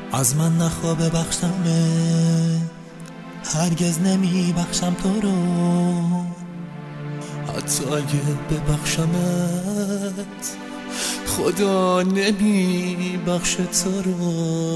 از من نخوا ببخشم، هرگز نمی بخشم تو رو، حتی اگه ببخشمت خدا نمی بخشه تو رو.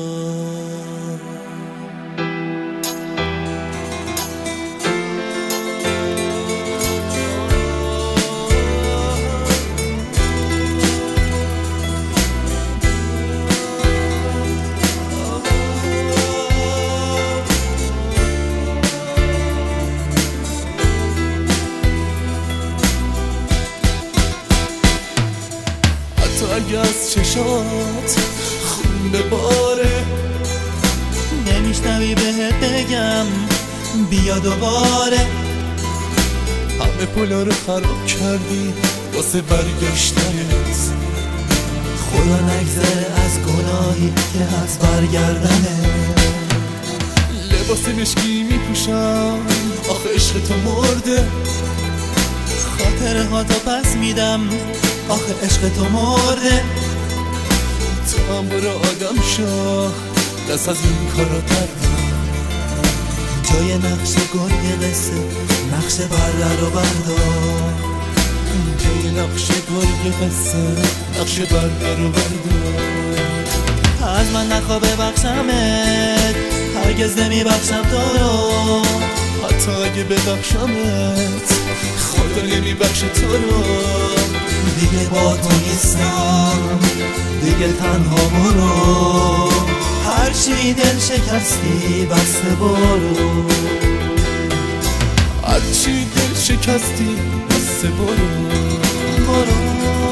اگه از چشات خون بباره، نمیشنوی بهت بگم بیا دوباره. همه پولا رو خراب کردی واسه برگشتنت، خدا نگذره از گناهی که از برگردنه. لباس مشکی میپوشم آخه عشق تو مرده، خاطره ها تو پس میدم آخه عشق تو مرده. تو هم برو آدم شو، دست از این کارا بردار، جای نقش گل قصه نقش بردر رو بردار، جای نقش گل قصه نقش بردر رو بردار. از من نخوا ببخشمت، هرگز نمی بخشم تو رو، حتی اگه ببخشمت خدا نمی بخشه تو رو. دیگه با تو نیستم، دیگه تنها برو، هرچی دل شکستی بسته برو، هرچی دل شکستی بسته برو.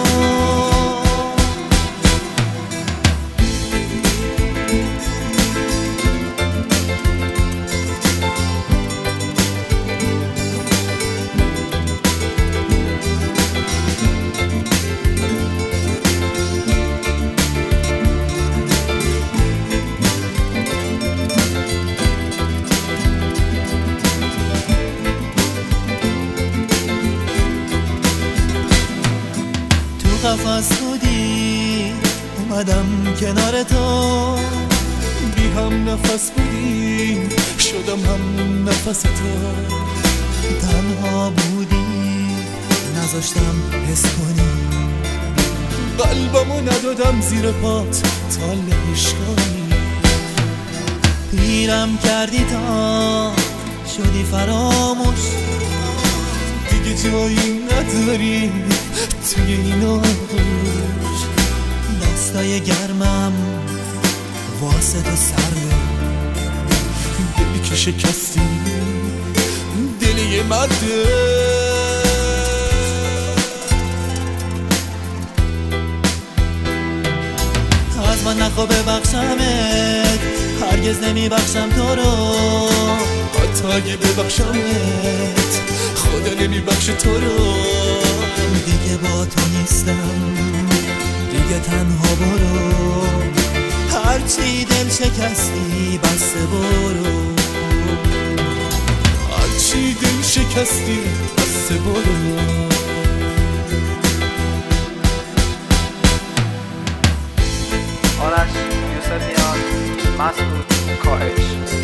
قفص بودی اومدم کنار تو، بی هم نفس بودی شدم هم نفس تو. تنها بودی نذاشتم حس کنی، قلبمو ندادم زیر پات تا لهش کنی. پیرم کردی تا شدی فراموش، دیگه جایی نداری توی این آغوش. دستای گرمم واسه تو سرده، دلی که شکستی دل یه مرده. از من نخوا ببخشمت، هرگز نمی بخشم تو رو، حتی اگه ببخشمت خدا نمی بخشه تو رو. دیگه با تو نیستم، دیگه تنها برو، هرچی دل شکستی بسته برو، هرچی دل شکستی بسته برو. آرش یوسفیان مسعود کاهش